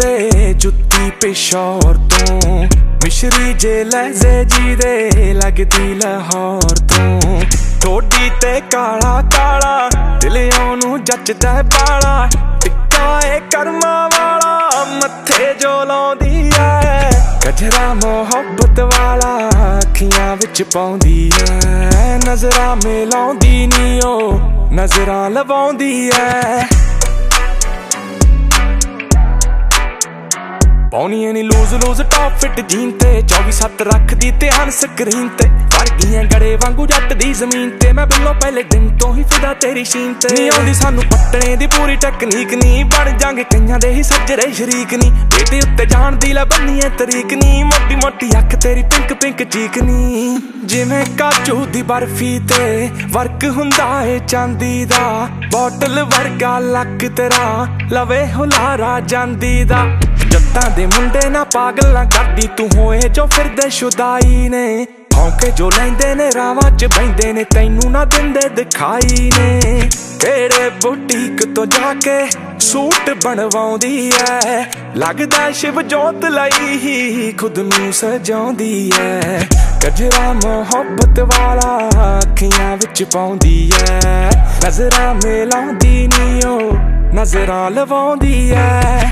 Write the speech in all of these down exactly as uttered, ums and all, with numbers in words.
ते जुत्ती पेशौर तो मिश्री जे लहजे जी दे लगदी लाहौर तो ठोडी ते काला काला दिल ओनू जचदा बाला टिक्का ए कर्मा वाला मत्थे जो लाउंदी ऐ गजरा मोहब्बत वाला अखियां विच पाउंदी ऐ नजरां मिलाउंदी नी ओ नजरां लवाउंदी ऐ पाउनी नी loose loose top fit jean ते चौबी सत्त रखदी ध्यान स्क्रीन ते वर्गियां गड़े वांगू जट दी जमीन ते मैं बिल्लो पहले दिन तो ही फिदा तेरी शीन ते नी आउंदी सानू पट्टने दी पूरी टेक्नीक नी बन जांगे कईयां दे ही सज्जरे शरीक नी बेटे उत्ते जान दी ला बन्नीए तरीक नी मोटी मोटी अख तेरी पिंक पिंक चीक नी जिवें काजू दी बर्फी ते वर्क हुंदा ए चांदी दा बोतल वर्गा लक तेरा लवे हुलारा जांदी दा जत्तां दे मुंडे ना पागल ना करदी तू होए जो फिरदे शुदाई ने भौंके जो लैंदे ने रावां च बहिंदे ने तैनू ना दिंदे दिखाई ने केड़े बुटीक तो जाके सूट बनवाउंदी ऐ लगदा शिव जोत लाई ही खुद नू सजाउंदी ऐ गजरा मोहब्बत वाला अखियां विच पाउंदी ऐ नजरां मिलाउंदी नी ओ नजरां लवाउंदी ऐ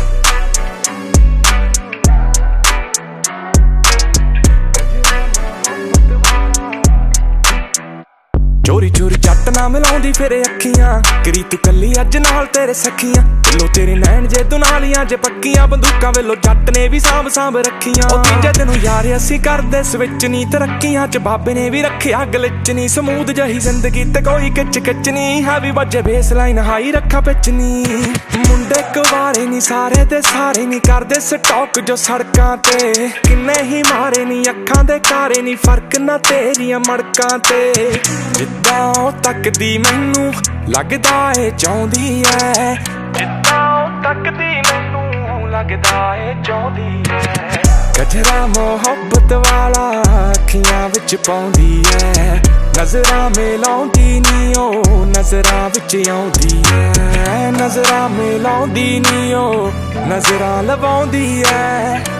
चोरी चोरी जट ना मिलाउंदी फिरे अखियां करी तू कली अज नाल तेरे सखियां लो तेरे नैन जे तू नालियां जे पक्कियां बंदूकां वेलो जट ने भी सांभ सांभ रखियां ओ तीजे दिन यार असी करदे स्विच नी तरक्कियां च बाबे ने भी रखिया गलिच नी समूद जही जिंदगी ते कोई किच किच नी हैवी बजे बेस लाइन हाई रखा पिच नी मुंडे कुवारे नी सारे दे सारे नी करदे स्टॉक जो सड़कां ते किन्ने ही मारे नी अखां दे कारे नी फर्क ना तेरियां मड़कां ते जिद्दां ओ तकदी मैनू लगदा ए चाहुंदी ऐ जिद्दां ओ तकदी मैनू लगदा ए चाहुंदी ऐ गजरा मोहब्बत वाला अखियां विच पाउंदी ऐ नजरां मिलाउंदी नी ओ नजरां विच आउंदी ऐ नजरां मिलाउंदी नी ओ नजरां लवाउंदी ऐ।